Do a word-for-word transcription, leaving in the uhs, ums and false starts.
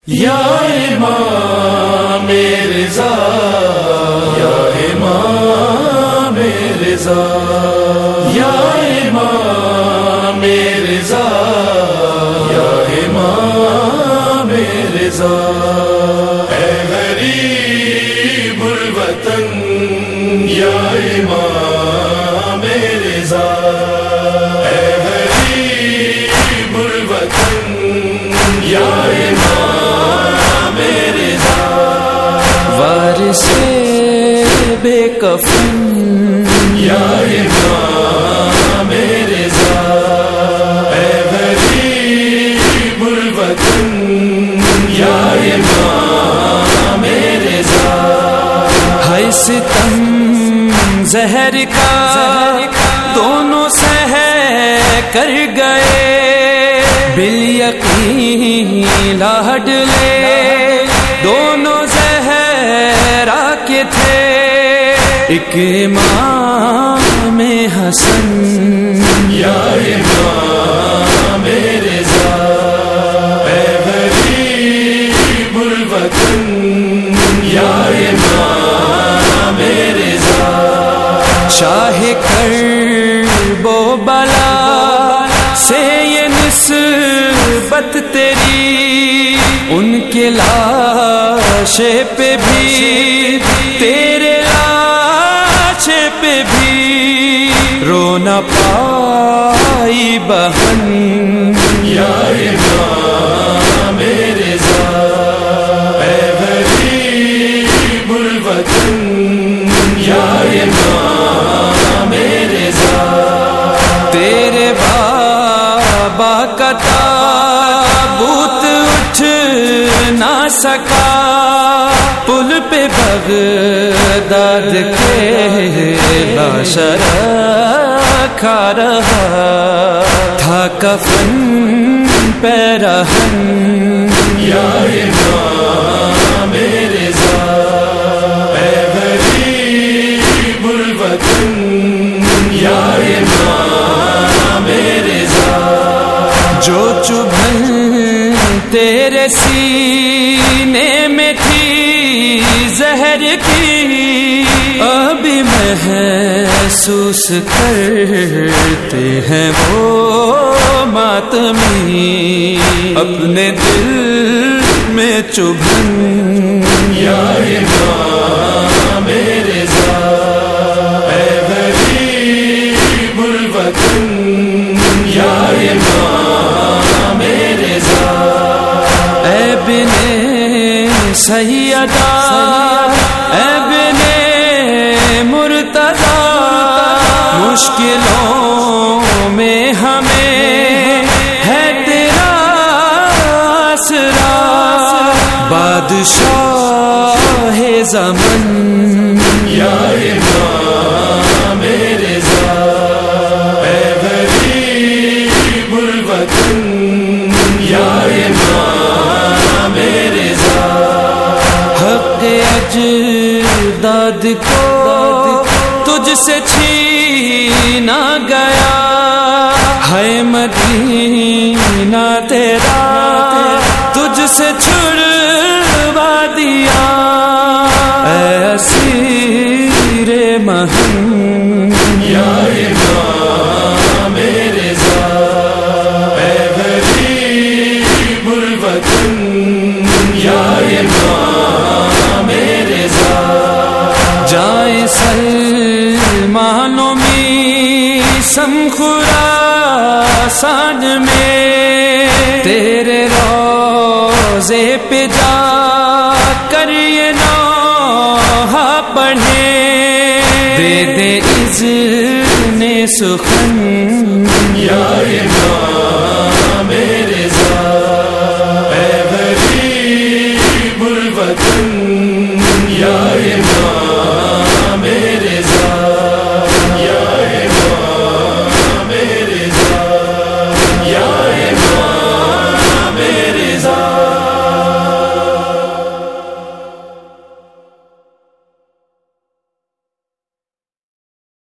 یا امام رضا یا امام رضا یا امام رضا یا امام رضا اے غریب الوطن یا امام رضا اے غریب الوطن یا امام وارث بے کفن یا امام رضا اے غریب الوطن یا امام رضا ہے ستم زہر کا دونوں سہ کر گئے بالیقین لاڈ لے دونوں زہرا کے تھے ایک امام حسن یا امام رضا اے غریب الوطن یا امام رضا شاہ کرب و بلا سے یہ نسبت تیری ان کے لاشے پہ بھی تیرے لاشے پہ بھی رو نہ پائی بہن یا امام رضا اے غریب الوطن یا امام رضا تیرے بابا کا تابوت اٹھ نہ سکا پل پہ بغداد کے لاش رکھا رہا تھا کفن پیرہن یا امام رضا اے غریب الوطن یا امام رضا جو چبھن تیرے سینے میں تھی زہر کی ابھی محسوس کرتے ہیں وہ ماتمی اپنے دل میں چبھن یا امام رضا اے غریب الوطن یا امام رضا اے بن سیدہ اے بن مرتضی مشکلوں میں ہمیں ہے تیرا آسرا بادشاہ زمن یا امام رضا اے غریب الوطن یا امام رضا حق اجداد کو تجھ سے چھینا گیا ہے مدینہ تیرا تجھ سے چھڑوا دیا اے اسیر مہن یا امام رضا اے غریب الوطن یا امام رضا جائیں سلمان و میثم خراسان میں تیرے روضے پہ جا کر یہ نوحہ پڑھیں دے دے اذن سخن